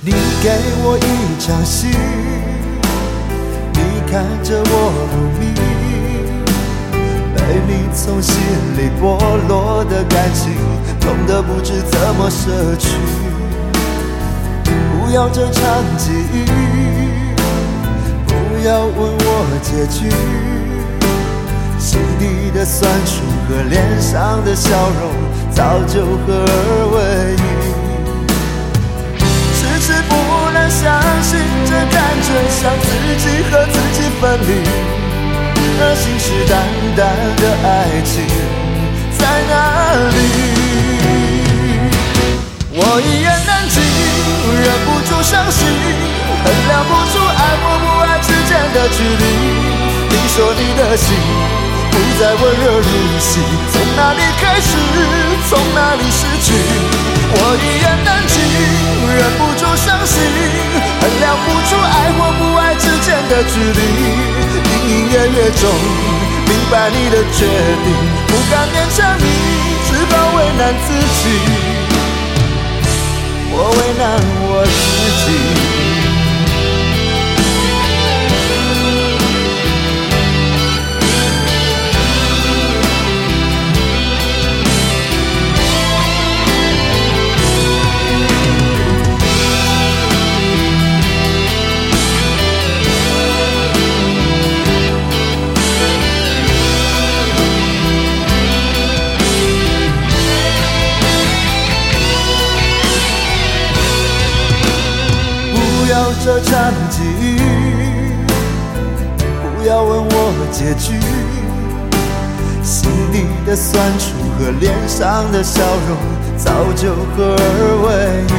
你给我一场戏，你看着我入迷，被你从心里剥落的感情，痛得不知怎么舍去。不要这场记忆，不要问我结局，心底的酸楚和脸上的笑容早就合二为一。迟迟不能相信，这感觉像自己和自己分离，而信誓旦旦的爱情在哪里？我一言难尽，忍不住伤心，衡量不出爱或不爱之间的距离。你说你的心不再温热如昔，从哪里开始，从哪里失去？我一言难尽，忍不住伤心，衡量不出爱或不爱之间的距离。隐隐约约中明白你的决定，不敢勉强你，只好为难自己。我为难我自己。不要这场记忆，不要问我结局，心底的酸楚和脸上的笑容早就合二为一。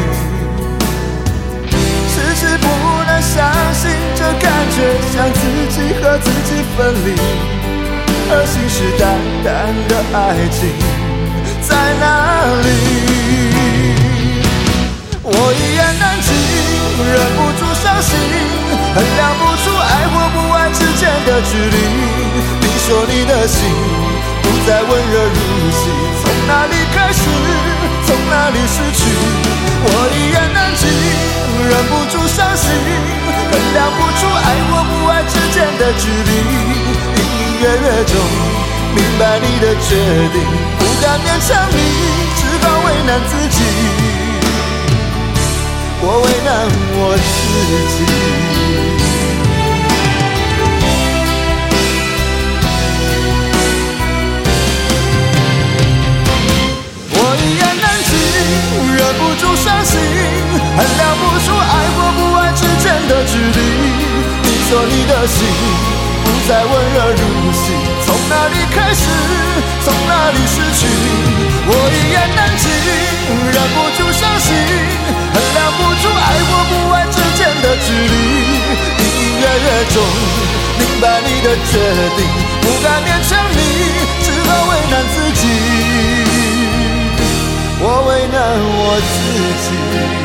迟迟不能相信，这感觉像自己和自己分离，而信誓旦旦的爱情在哪里？我一言难尽，忍不住伤心，衡量不出爱或不爱之间的距离。你说你的心不再温热如昔，从哪里开始，从哪里失去？我一言难尽，忍不住伤心，衡量不出爱或不爱之间的距离。隐隐约约中明白你的决定，不敢勉强你，只好为难自己。我为难我自己。我一言难尽，忍不住伤心，衡量不出爱或不爱之间的距离。你说你的心不再温热如昔，从哪里开始，从哪里失去？我一言难尽，忍不住伤心，衡量不出爱或不爱之间的距离。隐隐约约中明白你的决定，不敢勉强你，只好为难自己。我为难我自己。